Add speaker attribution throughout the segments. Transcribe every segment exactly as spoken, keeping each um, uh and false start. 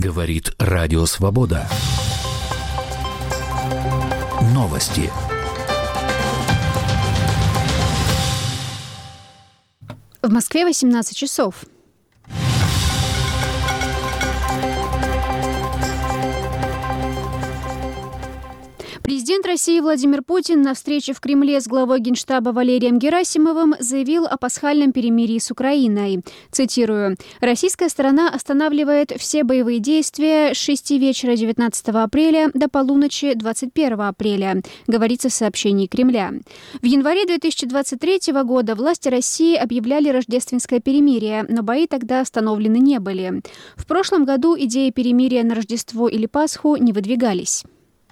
Speaker 1: Говорит Радио Свобода. Новости.
Speaker 2: В Москве восемнадцать часов. Президент России Владимир Путин на встрече в Кремле с главой Генштаба Валерием Герасимовым заявил о пасхальном перемирии с Украиной. Цитирую: «Российская сторона останавливает все боевые действия с шести вечера девятнадцатого апреля до полуночи двадцать первого апреля», говорится в сообщении Кремля. В январе две тысячи двадцать третьего года власти России объявляли рождественское перемирие, но бои тогда остановлены не были. В прошлом году идеи перемирия на Рождество или Пасху не выдвигались.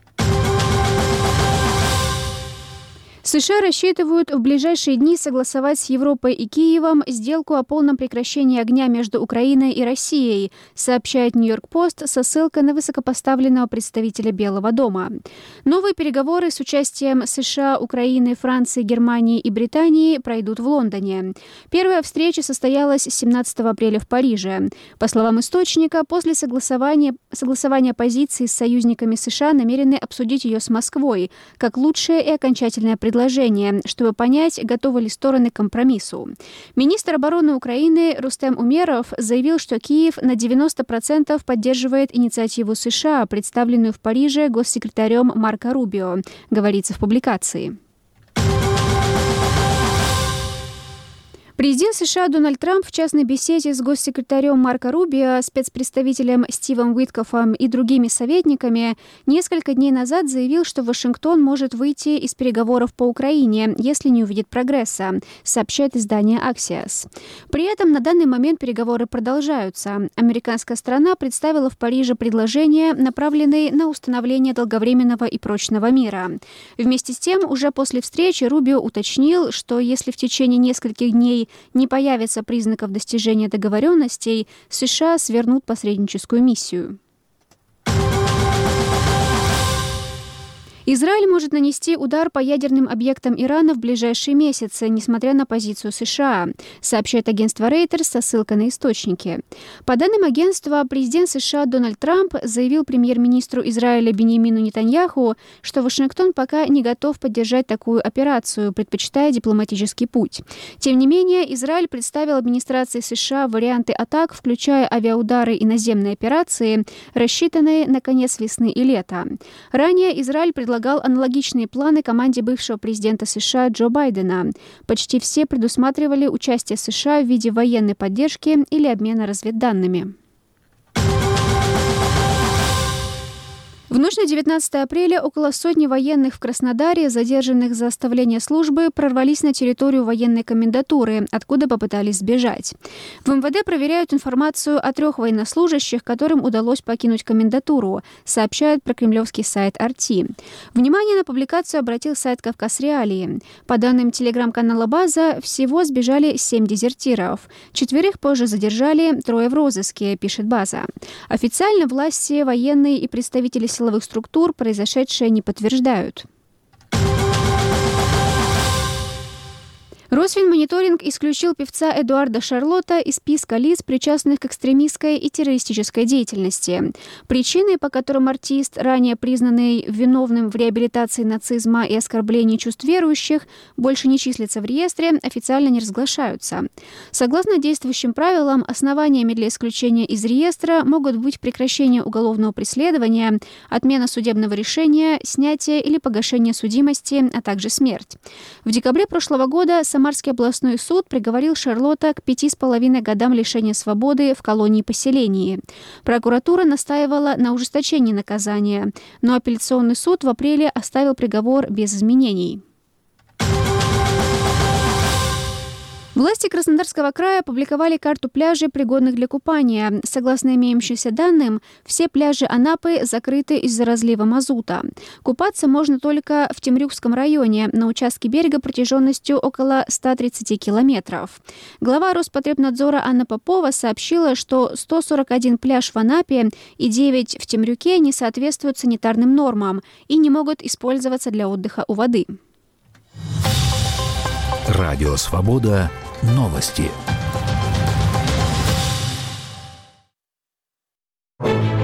Speaker 2: США рассчитывают в ближайшие дни согласовать с Европой и Киевом сделку о полном прекращении огня между Украиной и Россией, сообщает Нью-Йорк-Пост со ссылкой на высокопоставленного представителя Белого дома. Новые переговоры с участием США, Украины, Франции, Германии и Британии пройдут в Лондоне. Первая встреча состоялась семнадцатого апреля в Париже. По словам источника, после согласования, согласования позиций с союзниками США намерены обсудить ее с Москвой как лучшее и окончательное предложение, чтобы понять, готовы ли стороны к компромиссу. Министр обороны Украины Рустем Умеров заявил, что Киев на девяносто процентов поддерживает инициативу США, представленную в Париже госсекретарем Марко Рубио, говорится в публикации. Президент США Дональд Трамп в частной беседе с госсекретарем Марко Рубио, спецпредставителем Стивом Уиткофом и другими советниками несколько дней назад заявил, что Вашингтон может выйти из переговоров по Украине, если не увидит прогресса, сообщает издание Axios. При этом на данный момент переговоры продолжаются. Американская сторона представила в Париже предложение, направленное на установление долговременного и прочного мира. Вместе с тем, уже после встречи Рубио уточнил, что если в течение нескольких дней не появится признаков достижения договоренностей, США свернут посредническую миссию. Израиль может нанести удар по ядерным объектам Ирана в ближайшие месяцы, несмотря на позицию США, сообщает агентство Reuters со ссылкой на источники. По данным агентства, президент США Дональд Трамп заявил премьер-министру Израиля Биньямину Нетаньяху, что Вашингтон пока не готов поддержать такую операцию, предпочитая дипломатический путь. Тем не менее, Израиль представил администрации США варианты атак, включая авиаудары и наземные операции, рассчитанные на конец весны и лета. Ранее Израиль предлагал аналогичные планы команде бывшего президента США Джо Байдена. Почти все предусматривали участие США в виде военной поддержки или обмена разведданными. В ночь на девятнадцатое апреля около сотни военных в Краснодаре, задержанных за оставление службы, прорвались на территорию военной комендатуры, откуда попытались сбежать. В эм вэ дэ проверяют информацию о трех военнослужащих, которым удалось покинуть комендатуру, сообщает прокремлевский сайт ар ти. Внимание на публикацию обратил сайт «Кавказ Реалии». По данным телеграм-канала «База», всего сбежали семь дезертиров. Четверых позже задержали, трое в розыске, пишет «База». Официально власти, военные и представители силовых структур произошедшее не подтверждают. Росфинмониторинг исключил певца Эдуарда Шарлотта из списка лиц, причастных к экстремистской и террористической деятельности. Причины, по которым артист, ранее признанный виновным в реабилитации нацизма и оскорблении чувств верующих, больше не числится в реестре, официально не разглашаются. Согласно действующим правилам, основаниями для исключения из реестра могут быть прекращение уголовного преследования, отмена судебного решения, снятие или погашение судимости, а также смерть. В декабре прошлого года Самарский областной суд приговорил Шарлотта к пяти с половиной годам лишения свободы в колонии-поселении. Прокуратура настаивала на ужесточении наказания, но апелляционный суд в апреле оставил приговор без изменений. Власти Краснодарского края опубликовали карту пляжей, пригодных для купания. Согласно имеющимся данным, все пляжи Анапы закрыты из-за разлива мазута. Купаться можно только в Темрюкском районе, на участке берега протяженностью около ста тридцати километров. Глава Роспотребнадзора Анна Попова сообщила, что сто сорок один пляж в Анапе и девять в Темрюке не соответствуют санитарным нормам и не могут использоваться для отдыха у воды.
Speaker 1: Радио Свобода. Новости.